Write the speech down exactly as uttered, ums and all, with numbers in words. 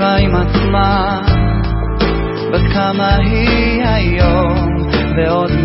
דיברה עם עצמה, בת כמה היא היום, ועוד